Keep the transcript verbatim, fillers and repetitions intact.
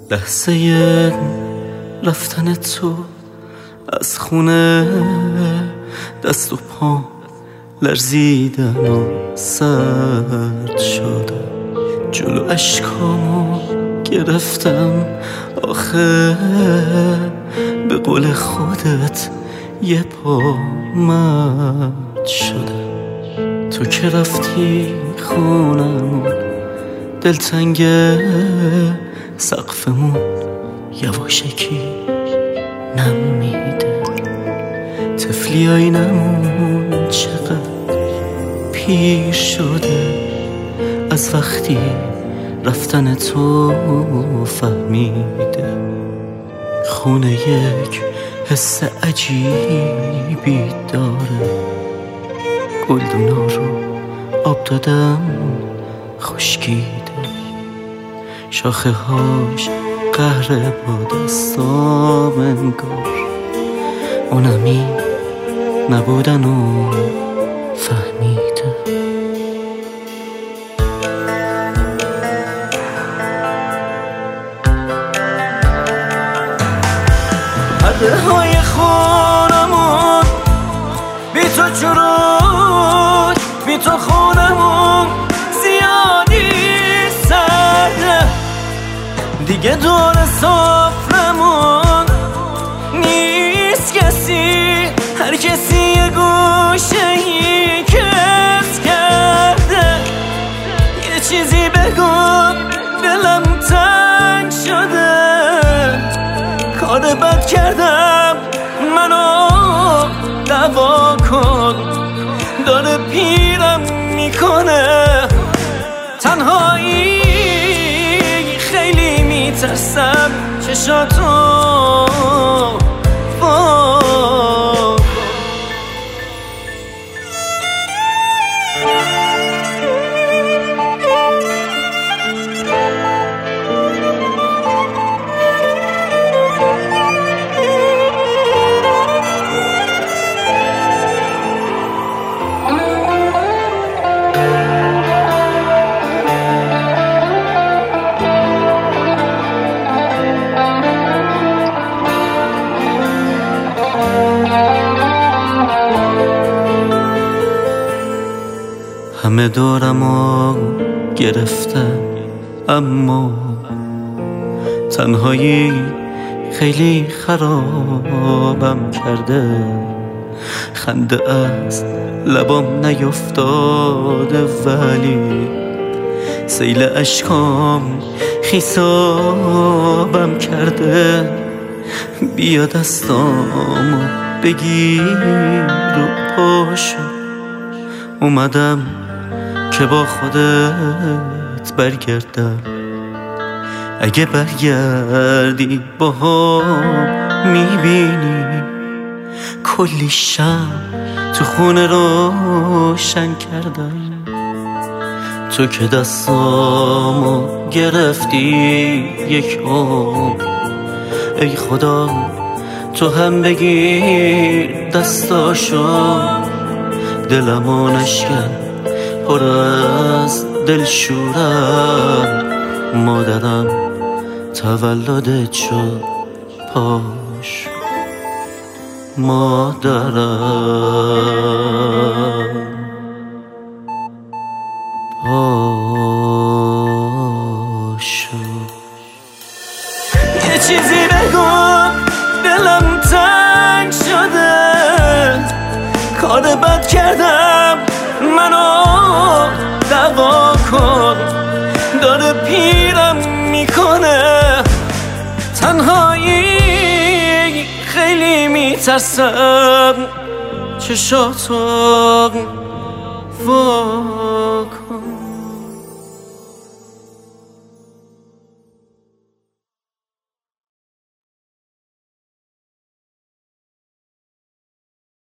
لحظه رفتن تو از خونه دست و پا لرزیدن و سرد شده، جلو اشکامو گرفتم آخه به قول خودت یه پا مد شده. تو که رفتی خونمون دلتنگه، سقفمون یواشکی نم میده، طفلی آینمون چقدر پیر شده از وقتی رفتن تو فهمیده. خونه یک حس عجیبی داره، گلدونا رو آب دادم خشکیده، شاخه هاش قهر با دستام انگار اونمی نبودن و فهمیده. پرده های خونمون بی تو چروک، بی تو خونمون زیادی سرده، دیگه دور سفرمون نیست کسی، هر کسی یه گوشه ای کس کرده. یه چیزی بگو دلم تنگ شده، کار بد کردم منو دوا کن، داره پیرم میکنه تنهایی، خیلی میترسم چشاتو همه دورمو گرفتن اما تنهایی خیلی خرابم کرده، خنده از لبام نیفتاده ولی سیل اشکام خیسابم کرده. بیا دستامو بگیر و پاشو، اومدم که با خودت برگردم، اگه برگردی با هم میبینی کلی شم تو خونه روشن کردم. تو که دستامو گرفتی یک عمر، ای خدا تو هم بگیر دستاشو، دلمو نشکن پر از دلشورم، مادرم تولدت شد پاش، مادرم پاشو. یه چیزی بگو دلم تنگ شده، کار بد کردم منو دوا کن، داره پیرم میکنه تنهایی، خیلی میترسم چشاتو